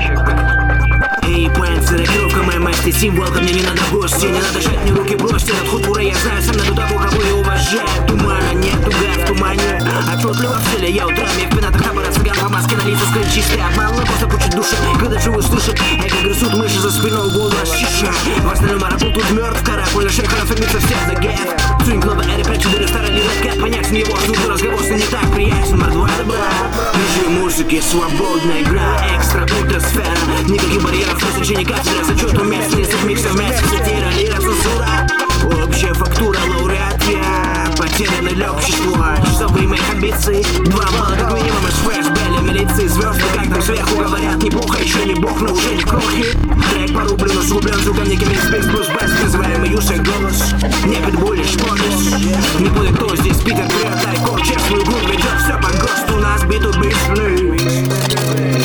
Эй, панц, рокировка моя масти, символ, ко мне не надо в гости. Не надо жать мне руки, бросьте от худура, я знаю, сам найду того, кого я уважаю. Тумана нет, туга в тумане. Отчетливо в целе, я утрами в пенатах табора цыган по маске на лица скрыть чистый обман. Но просто пучит души, когда живу слышит. Эй, как грызут мыши за спиной, голос чища. В остальном аэропорт тут мертв, каракуль на шейхеров и миться все за гэф. Цинк, новый эре, прячу дыры, старый лират, как понять с него. Звук разговор с ним не так приятен, мордва добра. Ниже музыки, свободная игра, экстра ультрасфера. Никаких барьеров, развлечений кафедра, зачет уместности, микс совместно, сатира, лира, цензура. Общая фактура, лауреат я, потерянный для общества. Часовые моих амбиций, 2 балла как минимум из флешбэля милиции. Звезды, как там сверху говорят, неплохо, еще не бог, но уже не крохи. Трек порублен, усугублен звуком некими спейс плюс бэс, называемый юшек голос. Не питбуль, лишь полис. Не будет кто здесь, Питер, привет, айкор, честную игру ведет все по ГОСТу, у нас битут быстрый.